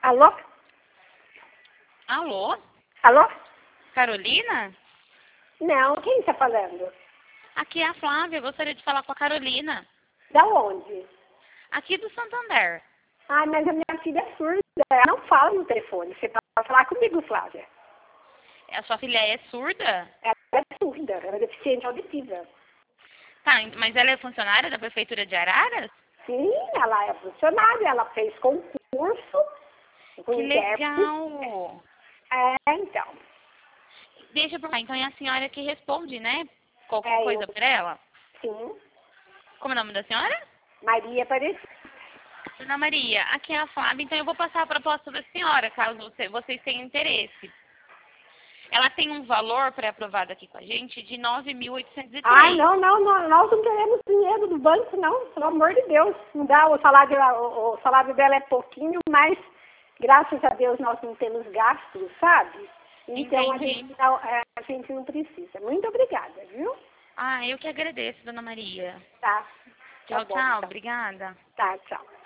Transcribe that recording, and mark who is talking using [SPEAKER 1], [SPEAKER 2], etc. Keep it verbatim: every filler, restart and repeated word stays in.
[SPEAKER 1] Alô?
[SPEAKER 2] Alô?
[SPEAKER 1] Alô?
[SPEAKER 2] Carolina?
[SPEAKER 1] Não, quem está falando?
[SPEAKER 2] Aqui é a Flávia, eu gostaria de falar com a Carolina.
[SPEAKER 1] Da onde?
[SPEAKER 2] Aqui do Santander.
[SPEAKER 1] Ah, mas a minha filha é surda, ela não fala no telefone. Você pode falar comigo, Flávia.
[SPEAKER 2] A sua filha é surda?
[SPEAKER 1] Ela é surda, ela é deficiente auditiva.
[SPEAKER 2] Tá, mas ela é funcionária da Prefeitura de Araras?
[SPEAKER 1] Sim, ela é funcionária, ela fez concurso. Com
[SPEAKER 2] Que
[SPEAKER 1] intérprete.
[SPEAKER 2] legal!
[SPEAKER 1] É, então.
[SPEAKER 2] Deixa eu perguntar, então é a senhora que responde, né? Qualquer
[SPEAKER 1] É
[SPEAKER 2] coisa
[SPEAKER 1] eu.
[SPEAKER 2] pra ela?
[SPEAKER 1] Sim,
[SPEAKER 2] Como é o nome da senhora?
[SPEAKER 1] Maria Aparecida.
[SPEAKER 2] Dona Maria, aqui é a Flávia, então eu vou passar a proposta da senhora, caso você- vocês tenham interesse. Ela tem um valor pré-aprovado aqui com a gente de nove mil oitocentos e três.
[SPEAKER 1] Ai, não, não, não, nós não queremos dinheiro do banco, não, pelo amor de Deus. Não dá, o salário, o, o salário dela é pouquinho, mas graças a Deus nós não temos gastos, sabe? Então a
[SPEAKER 2] Entendi.
[SPEAKER 1] gente, não, é, a gente não precisa. Muito obrigada, viu?
[SPEAKER 2] Ah, eu que agradeço, Dona Maria.
[SPEAKER 1] Tá.
[SPEAKER 2] Tchau,
[SPEAKER 1] Tá bom,
[SPEAKER 2] tchau.
[SPEAKER 1] então.
[SPEAKER 2] Obrigada.
[SPEAKER 1] Tá, tchau.